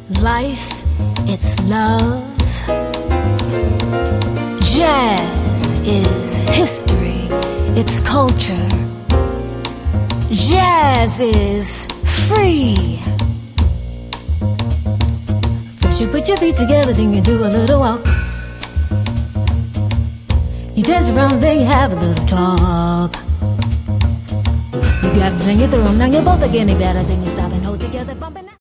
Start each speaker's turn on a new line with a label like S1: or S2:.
S1: Life, it's love. Jazz is history, it's culture. Jazz is free. First you put your feet together, then you do a little walk. You dance around, then you have a little talk. You got it, then you throw them, now you're both getting better, then you stop it.